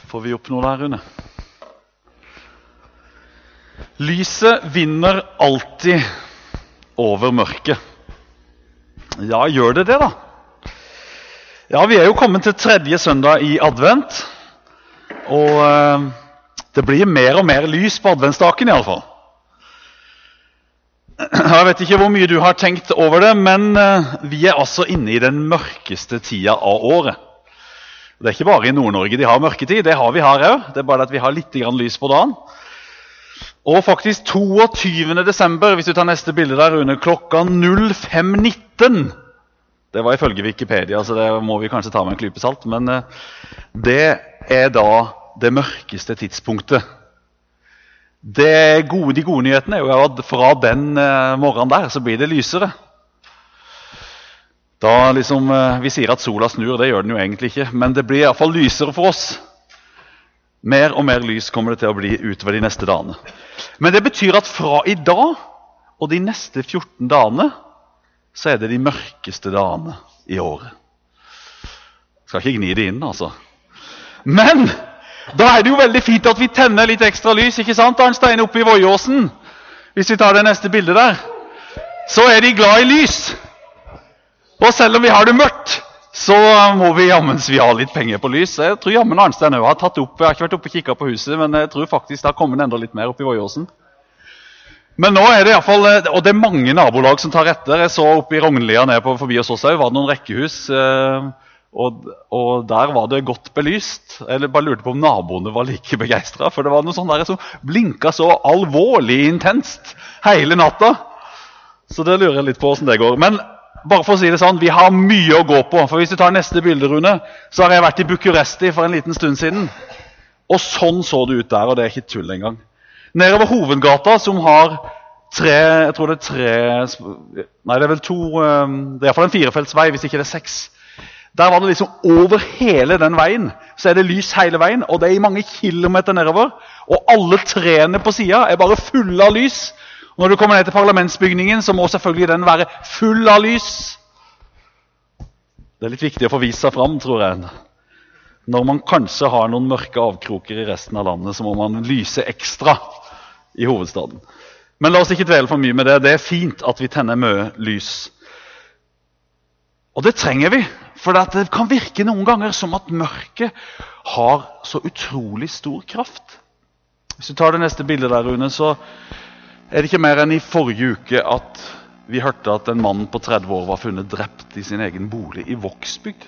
Får vi opp noe der, Rune? Lyset vinner alltid over mørket. Ja, gjør det da? Ja, vi jo kommet til tredje søndag i advent, og det blir mer og mer lys på adventsdagen i alle fall. Jeg vet ikke hvor mye du har tenkt over det, men vi altså inne i den mørkeste tida av året. Det ikke bare i Nord-Norge de har mørketid, det har vi her også. Det bare at vi har litt grann lys på dagen. Og faktisk 22. desember, hvis du tar neste bilde der, under klokka 05:19. Det var ifølge Wikipedia, så det må vi kanskje ta med en klype salt. Men det da det mørkeste tidspunktet. De gode nyhetene jo at fra den morgenen der så blir det lysere. Da liksom, vi sier at sola snur, det gjør den jo egentlig ikke, men det blir i hvert fall lysere for oss. Mer og mer lys kommer det til å bli utover de neste dagene. Men det betyr at fra i dag og de neste 14 dagene, så det de mørkeste dagene i året. Skal ikke gni det inn, altså. Men da det jo veldig fint at vi tenner litt ekstra lys, ikke sant, Arnstein, oppe i Vojåsen? Hvis vi tar det neste bildet der, så de glad i lys. Og selv om vi har det mørkt, så må vi jammens vi ha litt penger på lys. Jeg tror jammen Arnstein har tatt opp, jeg har ikke vært oppe og kikket på huset, men jeg tror faktisk det har kommet enda litt mer oppe i Vojåsen. Men nå det i hvert fall, og det mange nabolag som tar etter. Jeg så oppe i Rognlia nede forbi oss også, var det noen rekkehus, og der var det godt belyst. Jeg bare lurte på om naboene var like begeistret, for det var noe sånt der som blinket så alvorlig intenst hele natta. Så det lurer jeg litt på hvordan det går. Men bare for å si det sånn, vi har mye å gå på. For hvis du tar neste bilde, Rune, så har jeg vært i Bucuresti for en liten stund siden. Og sånn så det ut der, og det ikke tull engang. Nedover hovedgata, som har jeg tror det nei, det vel to, det i hvert fall en firefeltsvei, hvis ikke det 6. Der var det liksom over hele den veien, så det lys hele veien, og det i mange kilometer nedover, og alle trærne på siden bare fulle av lys. Når du kommer ned til parlamentsbygningen, så må selvfølgelig den være full av lys. Det litt viktig å få vise seg fram, tror jeg. Når man kanskje har noen mørke avkroker i resten av landet, så må man lyse ekstra i hovedstaden. Men la oss ikke dvele for mye med det. Det fint at vi tenner mye lys. Og det trenger vi, for det kan virke noen ganger som at mørket har så utrolig stor kraft. Hvis du tar det neste bildet der, Rune, så det ikke mer enn i forrige uke at vi hørte at en mann på 30 år var funnet drept i sin egen bolig i Vågsbygd.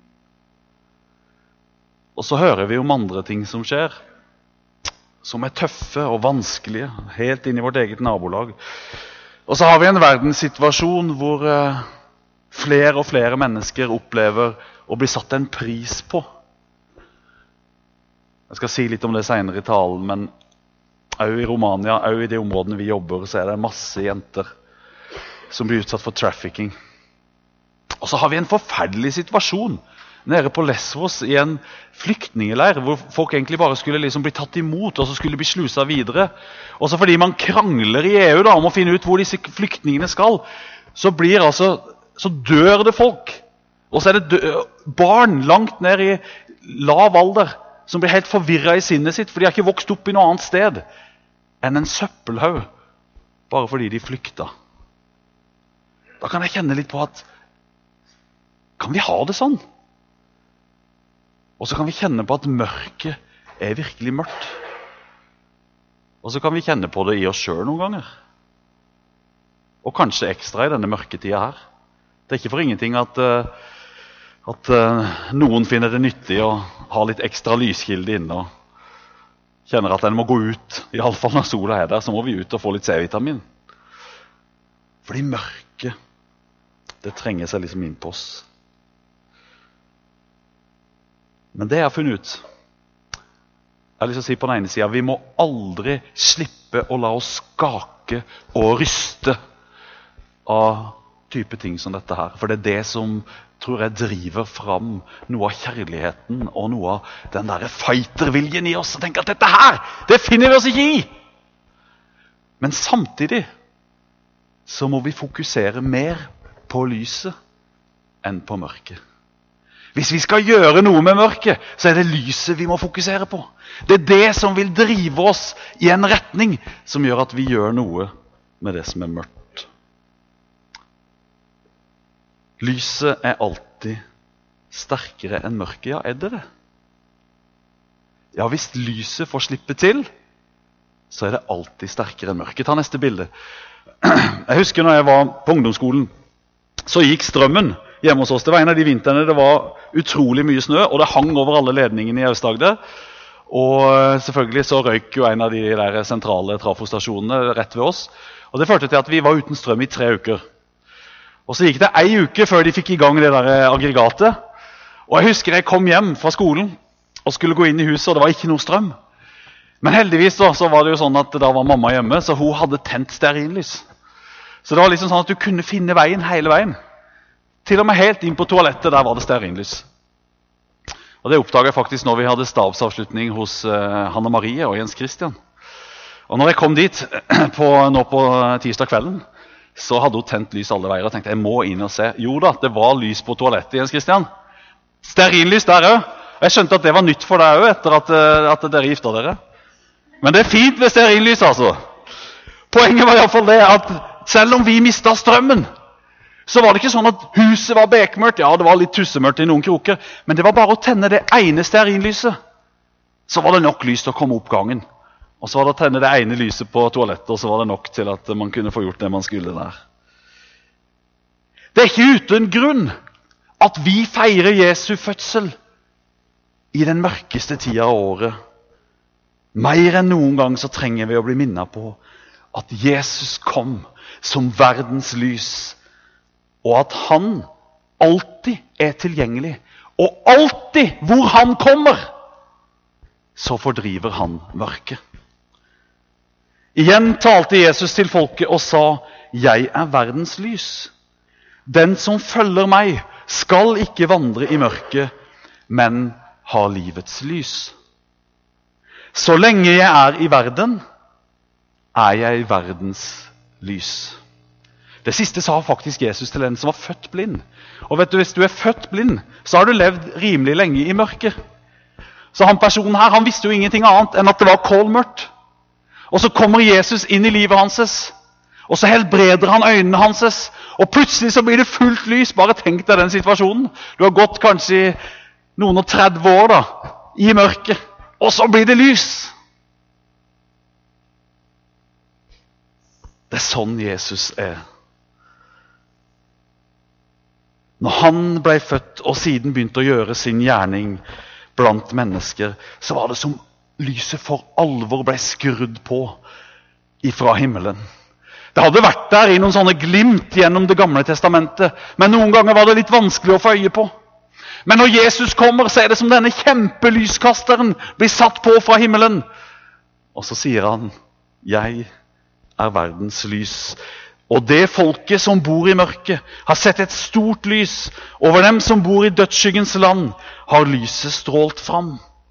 Og så hører vi om andre ting som skjer, som tøffe og vanskelige, helt inn i vårt eget nabolag. Og så har vi en verdenssituasjon hvor flere og flere mennesker opplever å bli satt en pris på. Jeg skal si litt om det senere i talen, men også i Romania, også i de områdene vi jobber, så det masse jenter som blir utsatt for trafficking. Og så har vi en forferdelig situasjon nede på Lesvos i en flyktningeleir, hvor folk egentlig bare skulle liksom bli tatt imot, og så skulle bli sluset videre. Og så fordi man krangler i EU da, om å finne ut hvor disse flyktningene skal, så dør det folk. Og så det barn langt ned i lav alder, som blir helt forvirret i sinnet sitt, for de har ikke vokst opp i noe annet sted enn en søppelhaug, bare fordi de flykta. Da kan jeg kjenne litt på at, kan vi ha det sånn? Og så kan vi kjenne på at mørket virkelig mørkt. Og så kan vi kjenne på det i oss selv noen ganger. Og kanskje ekstra i denne mørketida her. Det ikke for ingenting at noen finner det nyttig å ha litt ekstra lyskilde inne og kjenner at den må gå ut, i alle fall når sola der, så må vi ut og få litt C-vitamin. Fordi mørket, det trenger seg liksom inn på oss. Men det jeg har funnet ut, jeg har lyst til å si på den ene siden, vi må aldri slippe å la oss skake og ryste av type ting som dette her. For det det som, tror jeg, driver fram noe av kjærligheten og noe av den der fighterviljen i oss. Og tenker at dette her, det finner vi oss ikke i! Men samtidig så må vi fokusere mer på lyset enn på mørket. Hvis vi skal gjøre noe med mørket, så er det lyset vi må fokusere på. Det er det som vil drive oss i en retning som gjør at vi gjør noe med det som er mørkt. Lyset er alltid sterkere enn mørket. Ja, er det det? Ja, hvis lyset får slippe til, så er det alltid sterkere enn mørket. Ta neste bilde. Jeg husker når jeg var på ungdomsskolen, så gikk strømmen hjemme hos oss. Det var en av de vintrene det var utrolig mye snø, og det hang over alle ledningene i Aust-Agder. Og selvfølgelig så røyk jo en av de der sentrale trafostasjonene rett ved oss. Og det førte til at vi var uten strøm i 3 uker. Og så gikk det 1 uke før de fikk i gang det der aggregatet. Og jeg husker jeg kom hjem fra skolen og skulle gå inn i huset, og det var ikke noe strøm. Men heldigvis så var det jo sånn at da var mamma hjemme, så hun hadde tent stearinlys. Så det var liksom sånn at du kunne finne veien hele veien. Til og med helt inn på toalettet, der var det stearinlys. Og det oppdaget jeg faktisk når vi hadde stabsavslutning hos Hanne Marie og Jens Christian. Og når jeg kom dit nå på tirsdag kvelden, så hadde hun tent lys alle veier og tenkte, jeg må inn og se. Jo da, det var lys på toalettet, Jens Christian. Stearinlys der også. Jeg skjønte at det var nytt for deg også, etter at dere gifta dere. Men det er fint med stearinlys, altså. Poenget var i hvert fall det at selv om vi mistet strømmen, så var det ikke sånn at huset var bekmørkt. Ja, det var litt tussemørkt i noen kroker, men det var bare å tenne det ene stearinlyset. Så var det nok lys til å komme opp gangen. Og så var det å tenne det ene lyset på toalettet, og så var det nok til at man kunne få gjort det man skulle der. Det er ikke uten grunn at vi feirer Jesu fødsel i den mørkeste tida av året. Mer enn noen gang så trenger vi å bli minnet på at Jesus kom som verdens lys, og at han alltid er tilgjengelig. Og alltid hvor han kommer, så fordriver han mørket. Igjen talte Jesus til folket og sa, «Jeg er verdens lys. Den som følger meg skal ikke vandre i mørket, men ha livets lys. Så lenge jeg er i verden, er jeg verdens lys.» Det siste sa faktisk Jesus til en som var født blind. Og vet du, hvis du er født blind, så har du levd rimelig lenge i mørket. Så han personen her, han visste jo ingenting annet enn at det var kålmørkt. Og så kommer Jesus inn i livet hans, og så helbreder han øynene hans, og plutselig så blir det fullt lys. Bare tenk deg den situasjonen. Du har gått kanskje noen og 30 år da, i mørket, og så blir det lys. Det er sånn Jesus er. Når han ble født og siden begynte å gjøre sin gjerning blant mennesker, så var det som lyset for alvor ble skrudd på ifra himmelen. Det hadde vært der i noen sånne glimt gjennom det gamle testamentet, men noen ganger var det litt vanskelig å få øye på. Men når Jesus kommer, så er det som denne kjempelyskasteren blir satt på fra himmelen. Og så sier han, «Jeg er verdens lys.» Og det folket som bor i mørket har sett et stort lys. Over dem som bor i dødsskyggens land har lyset strålt fram.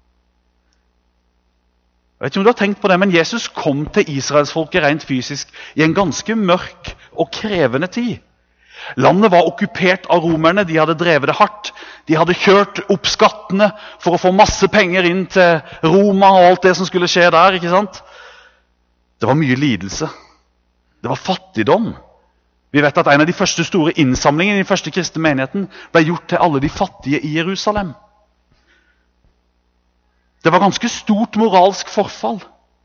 Jeg vet ikke om du har tenkt på det, men Jesus kom til Israelsfolket rent fysisk i en ganske mørk og krevende tid. Landet var okkupert av romerne, de hadde drevet det hardt. De hadde kjørt opp skattene for å få masse penger inn til Roma og alt det som skulle skje der, ikke sant? Det var mye lidelse. Det var fattigdom. Vi vet at en av de første store innsamlingene i den første kristne menigheten ble gjort til alle de fattige i Jerusalem. Det var ganske stort moralsk forfall.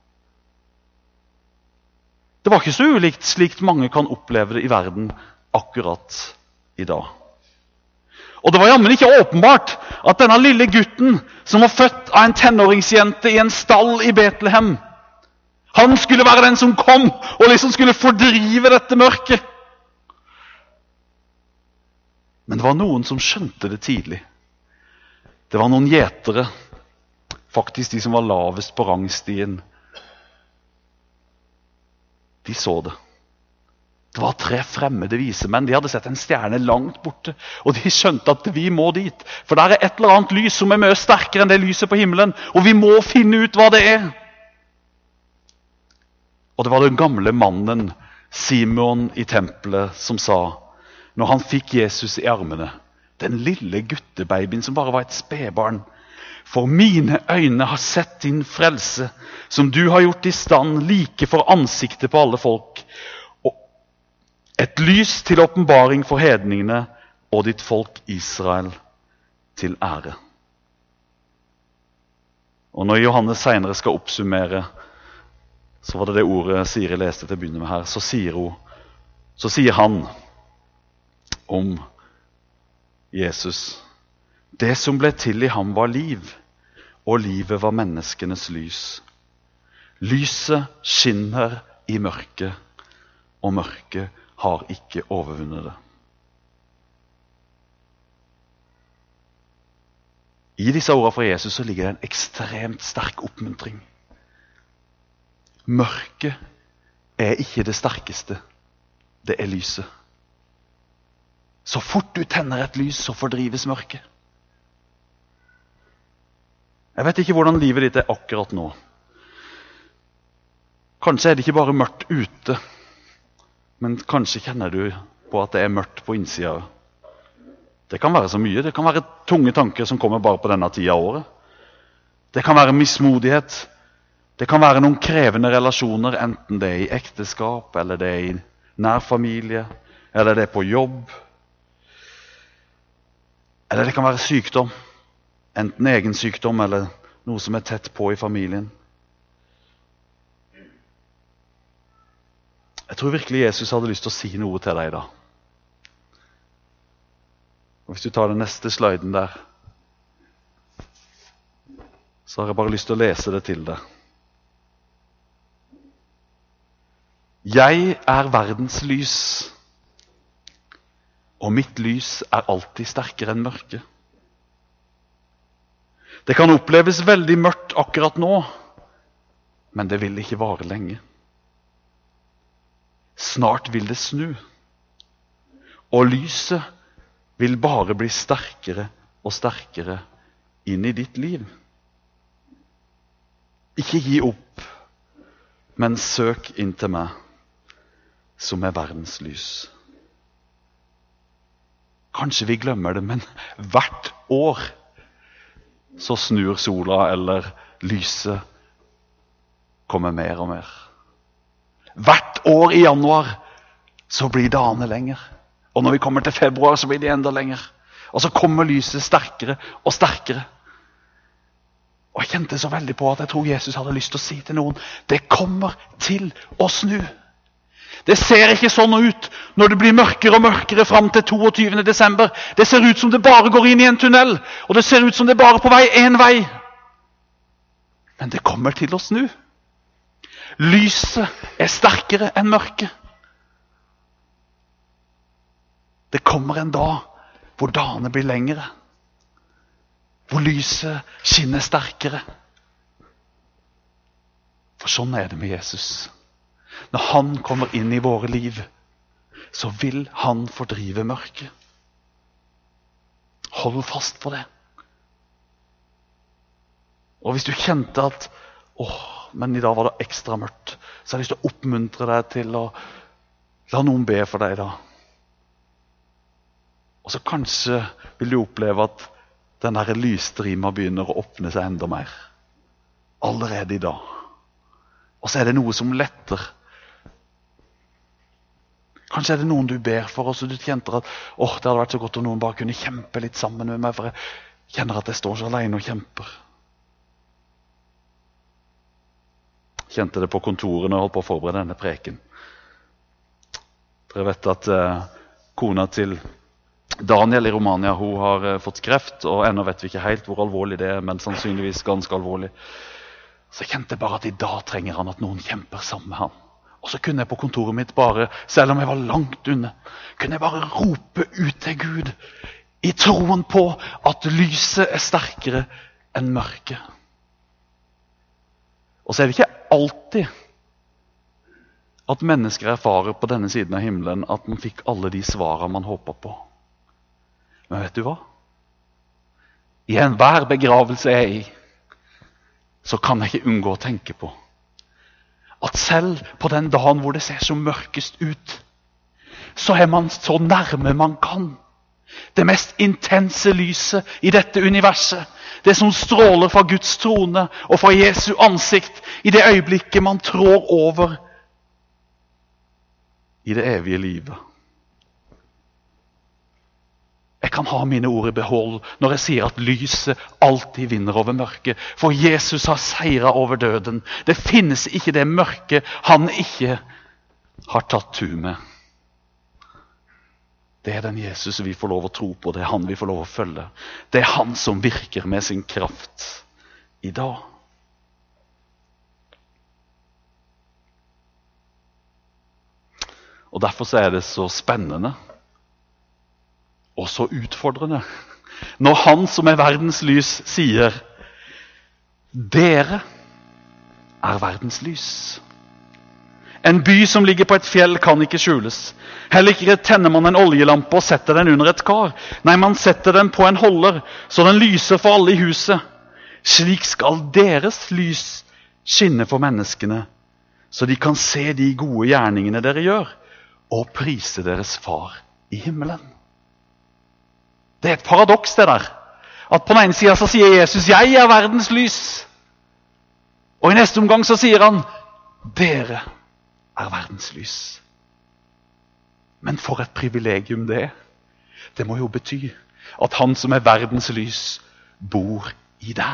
Det var ikke så ulikt slikt mange kan oppleve det i verden akkurat i dag. Og det var jammen ikke åpenbart at denne lille gutten som var født av en tenåringsjente i en stall i Betlehem, han skulle være den som kom og liksom skulle fordrive dette mørket. Men det var noen som skjønte det tidlig. Det var noen gjetere, faktisk de som var lavest på rangstien. De så det. Det var 3 fremmede visemenn. De hadde sett en stjerne langt borte, og de skjønte at vi må dit. For der er et eller annet lys som er mye sterkere enn det lyset på himmelen, og vi må finne ut hva det er. Og det var den gamle mannen, Simon i tempelet, som sa, når han fikk Jesus i armene, den lille guttebabyen som bare var et spedbarn. For mine øyne har sett din frelse, som du har gjort i stand, like for ansiktet på alle folk. Og et lys til åpenbaring for hedningene, og ditt folk Israel til ære. Og når Johannes senere skal oppsummere, så var det ordet Siri leste til å begynne med her, så sier han om Jesus: det som ble til i ham var liv, og livet var menneskenes lys. Lyset skinner i mørket, og mørket har ikke overvunnet det. I disse ordene fra Jesus så ligger det en ekstremt sterk oppmuntring. Mørket er ikke det sterkeste, det er lyset. Så fort du tenner et lys, så fordrives mørket. Jeg vet ikke hvordan livet ditt er akkurat nå. Kanskje er det ikke bare mørkt ute, men kanskje kjenner du på at det er mørkt på innsida. Det kan være så mye. Det kan være tunge tanker som kommer bare på denne tida av året. Det kan være mismodighet. Det kan være noen krevende relasjoner, enten det er i ekteskap, eller det er i nær familie, eller det er på jobb. Eller det kan være sykdom, enten egen sykdom, eller noe som er tett på i familien. Jeg tror virkelig Jesus hadde lyst til å si noe til deg da. Og hvis du tar den neste sliden der, så har jeg bare lyst til å lese det til deg. Jeg er verdens lys, og mitt lys er alltid sterkere enn mørket. Det kan oppleves veldig mørkt akkurat nå, men det vil ikke vare lenge. Snart vil det snu, og lyset vil bare bli sterkere og sterkere inn i ditt liv. Ikke gi opp, men søk inn til meg, som er verdens lys. Kanskje vi glemmer det, men hvert år så snur sola, eller lyset kommer mer og mer. Hvert år i januar så blir dagene lenger. Og når vi kommer til februar så blir de enda lenger. Og så kommer lyset sterkere og sterkere. Og jeg kjente så veldig på at jeg tror Jesus hadde lyst til å si til noen: det kommer til å snu. Det ser ikke sånn ut når det blir mørkere og mørkere frem til 22. desember. Det ser ut som det bare går inn i en tunnel, og det ser ut som det bare er på vei en vei. Men det kommer til å snu. Lyset er sterkere enn mørket. Det kommer en dag hvor dagene blir lengre, hvor lyset skinner sterkere. For sånn er det med Jesus. Når han kommer inn i våre liv, så vil han fordrive mørket. Hold fast på det. Og hvis du kjente at men i dag var det ekstra mørkt, så har jeg lyst til å oppmuntre deg til å la noen be for deg da. Og så kanskje vil du oppleve at den der lysstrima begynner å åpne seg enda mer. Allerede i dag. Og så er det noe som letter. Kanskje er det noen du ber for, og så du kjenter at det hadde vært så godt om noen bare kunne kjempe litt sammen med meg, for jeg kjenner at jeg står så alene og kjemper. Kjente det på kontoret når jeg holdt på å forberede denne preken. Dere vet at kona til Daniel i Romania, hun har fått kreft, og ennå vet vi ikke helt hvor alvorlig det er, men sannsynligvis ganske alvorlig. Så jeg kjente bare at i dag trenger han at noen kjemper sammen med han. Og så kunne jeg på kontoret mitt bare, selv om jeg var langt unna, kunne jeg bare rope ut til Gud, i troen på at lyset er sterkere enn mørket. Og så er det ikke alltid at mennesker erfarer på denne siden av himmelen at man fikk alle de svarene man håper på. Men vet du hva? I enhver begravelse jeg er i, så kan jeg ikke unngå å tenke på at selv på den dagen hvor det ser så mørkest ut, så er man så nærme man kan Det mest intense lyset i dette universet. Det som stråler fra Guds trone og fra Jesu ansikt i det øyeblikket man trår over i det evige livet. Jeg kan ha mine ord i behold når jeg sier at lyset alltid vinner over mørket. For Jesus har seiret over døden. Det finnes ikke det mørke han ikke har tatt tur med. Det er den Jesus vi får lov å tro på. Det er han vi får lov å følge. Det er han som virker med sin kraft i dag. Og derfor er det så spennende og så utfordrende når han som er verdens lys sier: dere er verdens lys. En by som ligger på et fjell kan ikke skjules. Heller ikke tenner man en oljelampe og setter den under et kar. Nei, man setter den på en holder, så den lyser for alle i huset. Slik skal deres lys skinne for menneskene, så de kan se de gode gjerningene dere gjør, og prise deres far i himmelen. Det er et paradoks det der. At på den ene siden så sier Jesus: jeg er verdens lys. Og i neste omgang så sier han: dere er verdens lys. Men for et privilegium det er. Det må jo bety at han som er verdens lys bor i deg.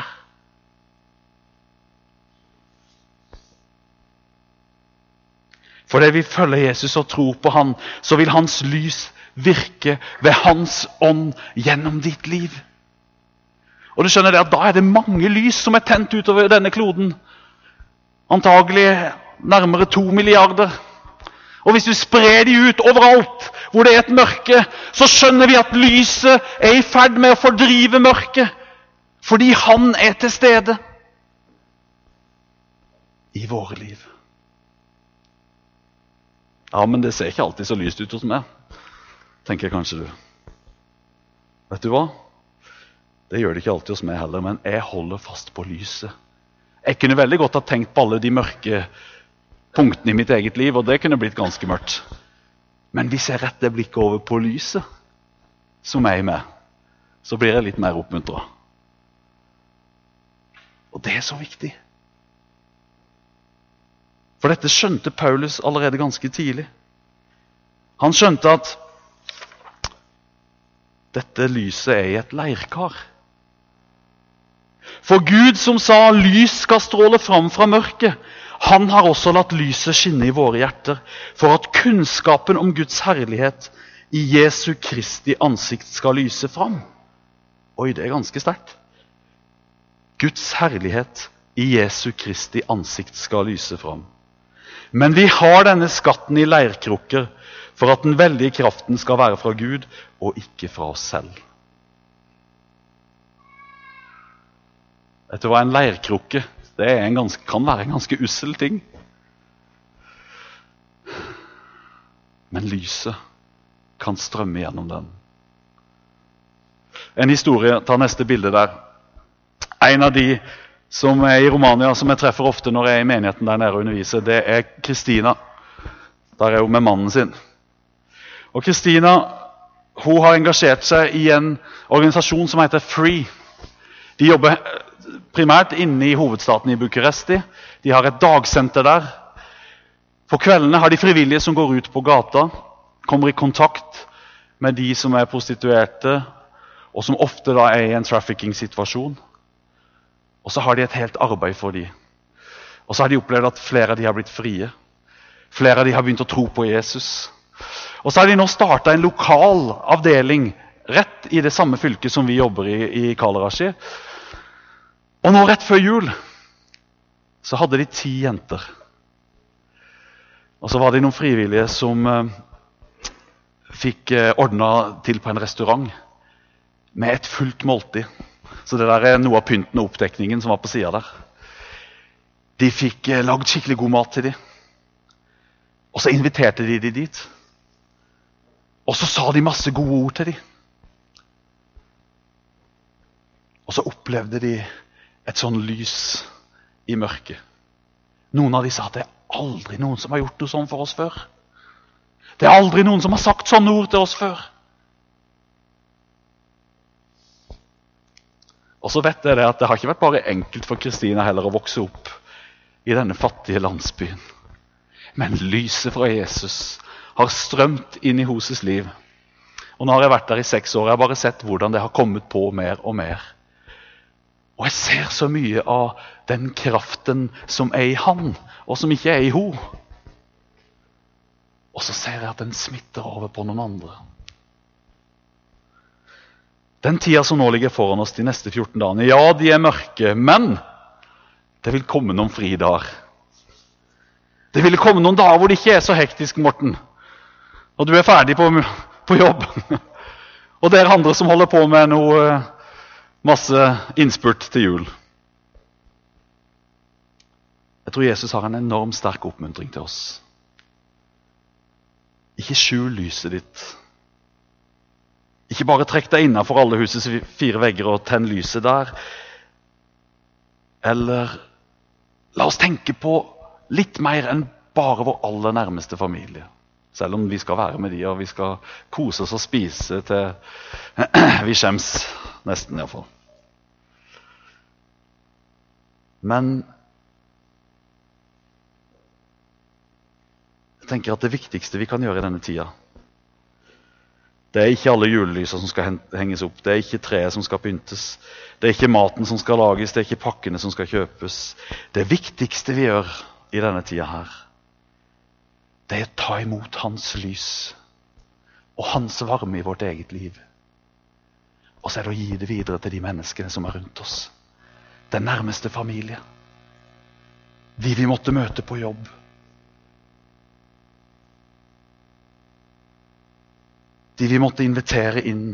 Fordi vi følger Jesus og tror på han, så vil hans lys virke ved hans ånd gjennom ditt liv. Og du skjønner det at da er det mange lys som er tent utover denne kloden. Antagelig nærmere 2 milliarder. Og hvis du sprer de ut overalt hvor det er et mørke, så skjønner vi at lyset er i ferd med å fordrive mørket, fordi han er til stede i våre liv. Ja, men det ser ikke alltid så lyst ut hos meg, tenker kanskje du. Vet du hva? Det gjør det ikke alltid hos meg heller, men jeg holder fast på lyset. Jeg kunne veldig godt ha tenkt på alle de mørke punktene i mitt eget liv, og det kunne blitt ganske mørkt. Men hvis jeg retter blikket over på lyset, som er i meg, så blir jeg litt mer oppmuntret. Og det er så viktig. For dette skjønte Paulus allerede ganske tidlig. Han skjønte at dette lyset er i et leirkar. For Gud som sa lys skal stråle fram fra mørket, han har også latt lyset skinne i våre hjerter, for at kunnskapen om Guds herlighet i Jesu Kristi ansikt skal lyse fram. Oi, det er ganske sterkt. Guds herlighet i Jesu Kristi ansikt skal lyse fram. Men vi har denne skatten i leirkrukker, for at den veldige kraften skal være fra Gud, og ikke fra oss selv. Vet du hva en leirkrukke? Det er kan være en ganske ussel ting. Men lyset kan strømme gjennom den. En historie, ta neste bilde der. En av de som er i Romania, som jeg treffer ofte når jeg er i menigheten der nede og underviser, det er Kristina. Der er hun med mannen sin. Og Kristina, hun har engasjert seg i en organisasjon som heter FREE. De jobber primært inne i hovedstaten i Bucuresti. De har et dagsenter der. På kveldene har de frivillige som går ut på gata, kommer i kontakt med de som er prostituerte, og som ofte da er i en trafficking-situasjon. Og så har de et helt arbeid for de. Og så har de opplevd at flere av de har blitt frie. Flere av de har begynt å tro på Jesus. Og så har de nå startet en lokal avdeling rett i det samme fylket som vi jobber i Kalarashi. Og nå rett før jul så hadde de 10 jenter. Og så var det noen frivillige som fikk ordnet til på en restaurant med et fullt måltid. Så det der er noe av pynten og oppdekningen som var på siden der. De fikk lagd skikkelig god mat til dem. Og så inviterte de dit. Og så sa de masse gode ord til dem. Og så opplevde de et sånn lys i mørket. Noen av de sa at det er aldri noen som har gjort noe sånn for oss før. Det er aldri noen som har sagt sånne ord til oss før. Og så vet jeg det at det har ikke vært bare enkelt for Kristina heller å vokse opp i denne fattige landsbyen. Men lyset fra Jesus har strømt inn i hennes liv. Og nå har jeg vært der i 6 år, jeg har bare sett hvordan det har kommet på mer og mer. Og jeg ser så mye av den kraften som er i han, og som ikke er i hun. Og så ser jeg at den smitter over på noen andre. Den tida som nå ligger foran oss de neste 14 dagene, ja, de er mørke, men det vil komme noen fridager. Det vil komme noen dager hvor det ikke er så hektisk, Morten. Og du er ferdig på jobb. Og dere andre som holder på med noe masse innspurt til jul. Jeg tror Jesus har en enormt sterk oppmuntring til oss. Ikke skjul lyset ditt. Ikke bare trekk deg innenfor alle husets 4 vegger og tenn lyset der. Eller la oss tenke på litt mer enn bare vår aller nærmeste familie. Selv om vi skal være med de, og vi skal kose oss og spise til vi skjems nesten i hvert fall. Men jeg tenker at det viktigste vi kan gjøre i denne tida, det er ikke alle julelyser som skal henges opp, det er ikke treet som skal pyntes, det er ikke maten som skal lages, det er ikke pakkene som skal kjøpes. Det viktigste vi gjør i denne tida her, det er å ta imot hans lys og hans varme i vårt eget liv. Og så er det å gi det videre til de menneskene som er rundt oss. Den nærmeste familie. De vi måtte møte på jobb. De vi måtte invitere inn.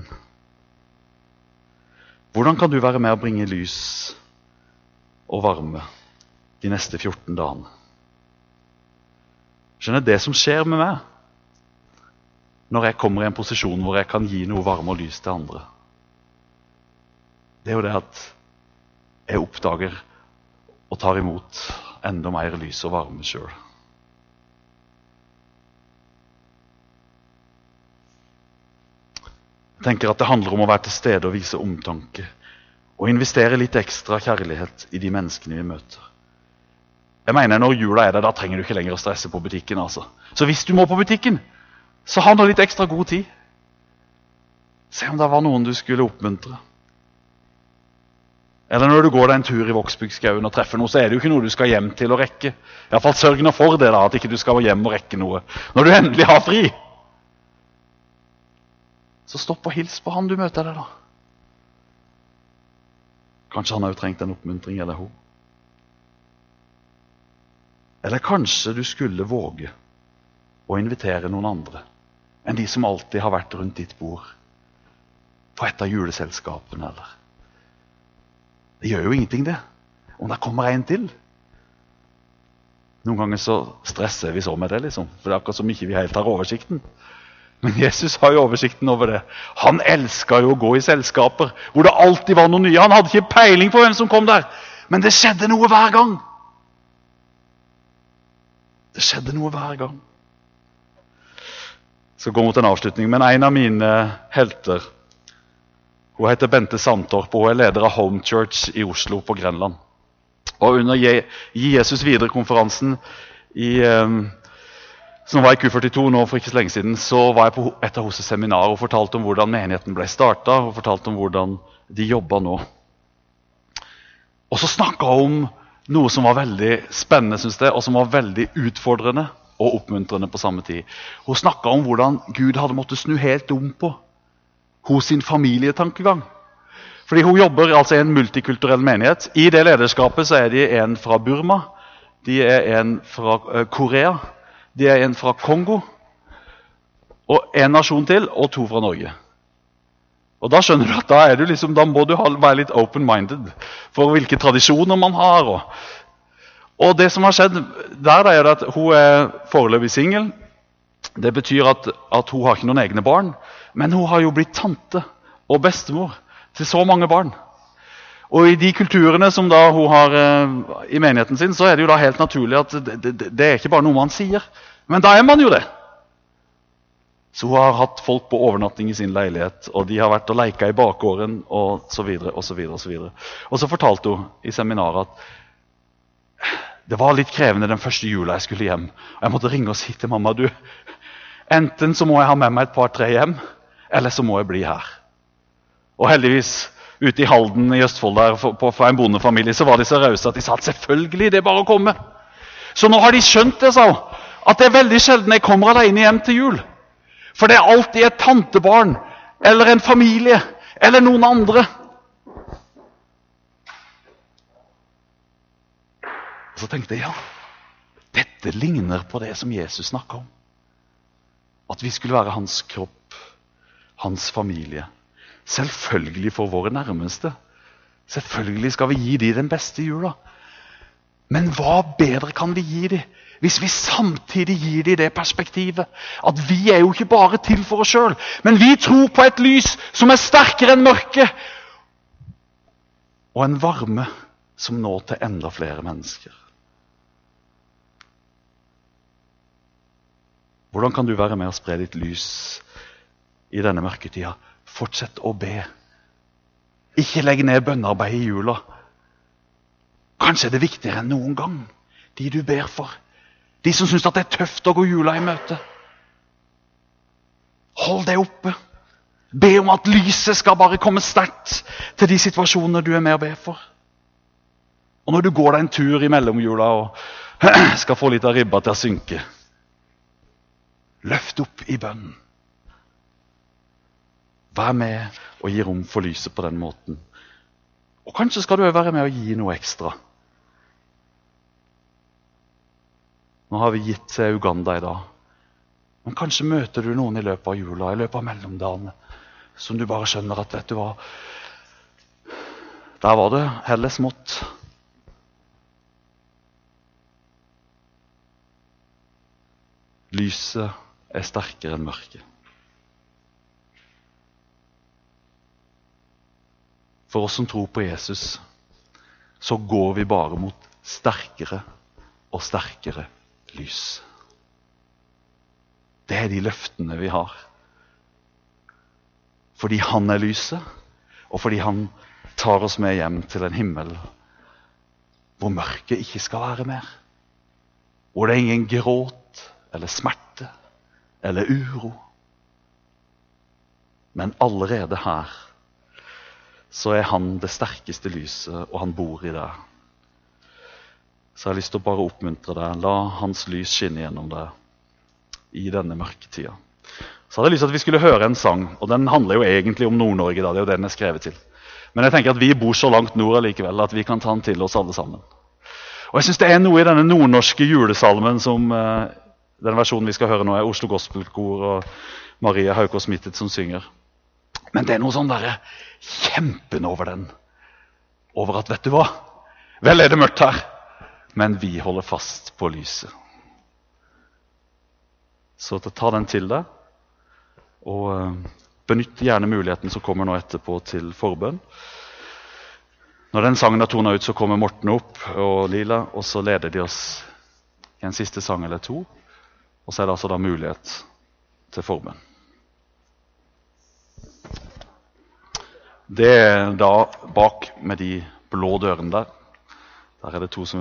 Hvordan kan du være med å bringe lys og varme de neste 14 dagene? Skjønner det som skjer med meg når jeg kommer i en posisjon hvor jeg kan gi noe varme og lys til andre. Det er jo det at jeg oppdager og tar imot enda mer lys og varme selv. Jeg tenker at det handler om å være til stede og vise omtanke, og investere litt ekstra kjærlighet i de menneskene vi møter. Jeg mener, når jula er der, da trenger du ikke lenger å stresse på butikken, altså. Så hvis du må på butikken, så ha nå litt ekstra god tid. Se om det var noen du skulle oppmuntre. Eller når du går deg en tur i Vågsbygdskauen og treffer noe, så er det jo ikke noe du skal hjem til å rekke. I hvert fall sørg nå for det da, at ikke du skal hjem og rekke noe. Når du endelig har fri, så stopp og hils på han du møter der da. Kanskje han har jo trengt en oppmuntring, eller hun. Eller kanskje du skulle våge å invitere noen andre enn de som alltid har vært rundt ditt bord på et av juleselskapene, eller. Det gjør jo ingenting det, om det kommer en til. Noen ganger så stresser vi så med det, liksom, for det er akkurat som ikke vi helt har oversikten. Men Jesus har jo oversikten over det. Han elsket jo å gå i selskaper hvor det alltid var noe nye. Han hadde ikke peiling på hvem som kom der, men det skjedde noe hver gang. Det skjedde noe hver gang. Jeg skal gå mot en avslutning, men en av mine helter, hun heter Bente Sandtorp, og hun er leder av Home Church i Oslo på Grenland. Og under Gi Jesus videre-konferansen som var i Q42 nå for ikke så lenge siden, så var jeg på et av hennes seminar og fortalte om hvordan menigheten ble startet, og fortalte om hvordan de jobbet nå. Og så snakket hun om noe som var veldig spennende, synes jeg, og som var veldig utfordrende og oppmuntrende på samme tid. Hun snakket om hvordan Gud hadde måttet snu helt om på hos sin familietankegang. Fordi hun jobber altså i en multikulturell menighet. I det lederskapet så er de en fra Burma, de er en fra Korea, de er en fra Kongo, og en nasjon til, og 2 fra Norge. Og da skjønner du at da må du være litt open-minded for hvilke tradisjoner man har. Og det som har skjedd der, er at hun er foreløpig single. Det betyr at hun har ikke noen egne barn, men hun har jo blitt tante og bestemor til så mange barn. Og i de kulturene som da hun har i menigheten sin, så er det jo da helt naturlig at det er ikke bare noe man sier, men da er man jo det. Så hun har hatt folk på overnatting i sin leilighet, og de har vært og leket i bakgården, og så videre, og så videre, og så videre. Og så fortalte hun i seminaret at det var litt krevende den første jula jeg skulle hjem. Og jeg måtte ringe og si til mamma, du, enten så må jeg ha med meg et par-tre hjem, eller så må jeg bli her. Og heldigvis, ute i Halden i Østfold der, for en bondefamilie, så var de så rause at de sa at selvfølgelig, det er bare å komme. Så nå har de skjønt det, sa hun, at det er veldig sjelden jeg kommer alene hjem til jul. For det er alltid et tantebarn, eller en familie, eller noen andre. Og så tenkte jeg, ja, dette ligner på det som Jesus snakket om. At vi skulle være hans kropp, hans familie. Selvfølgelig for våre nærmeste. Selvfølgelig skal vi gi dem den beste jula. Men hva bedre kan vi gi dem, hvis vi samtidig gir dem det perspektivet? At vi er jo ikke bare til for oss selv, men vi tror på et lys som er sterkere enn mørket. Og en varme som når til enda flere mennesker. Hvordan kan du være med å spre ditt lys i denne mørketida? Fortsett å be. Ikke legg ned bønnearbeid i jula. Kanskje er det viktigere enn noen gang, de du ber for. De som synes at det er tøft å gå jula i møte. Hold det oppe. Be om at lyset skal bare komme sterkt til de situasjonene du er med å be for. Og når du går deg en tur i mellomjula og skal få litt av ribba til å synke, løft opp i bønnen. Vær med og gi rom for lyset på den måten. Og kanskje skal du være med og gi noe ekstra. Nå har vi gitt til Uganda i dag. Men kanskje møter du noen i løpet av jula, i løpet av mellomdagene, som du bare skjønner at, vet du hva, der var det heller smått. Lyset er sterkere enn mørket. For oss som tror på Jesus, så går vi bare mot sterkere og sterkere lys. Det er de løftene vi har. Fordi han er lyset, og fordi han tar oss med hjem til en himmel hvor mørket ikke skal være mer. Hvor det er ingen gråt eller smerte eller uro. Men allerede her så er han det sterkeste lyset, og han bor i deg. Så jeg har lyst til å bare oppmuntre deg. La hans lys skinne gjennom deg i denne mørketida. Så hadde jeg lyst til at vi skulle høre en sang, og den handler jo egentlig om Nord-Norge, da. Det er jo det den er skrevet til. Men jeg tenker at vi bor så langt nord allikevel, at vi kan ta den til oss alle sammen. Og jeg synes det er noe i denne nordnorske julesalmen som den versjonen vi skal høre nå er Oslo Gospelkor og Maria Haukås Mittet som synger. Men det er noe sånn der kjempen over den. Over at, vet du hva? Vel er det mørkt her, men vi holder fast på lyset. Så ta den til deg, og benytt gjerne muligheten som kommer nå etterpå til forbønn. Når den sangen er tonet ut, så kommer Morten opp og Lila, og så leder de oss i en siste sang eller to. Og så er det altså da mulighet til forbønn. Det er da bak med de blå dørene der. Der er det to som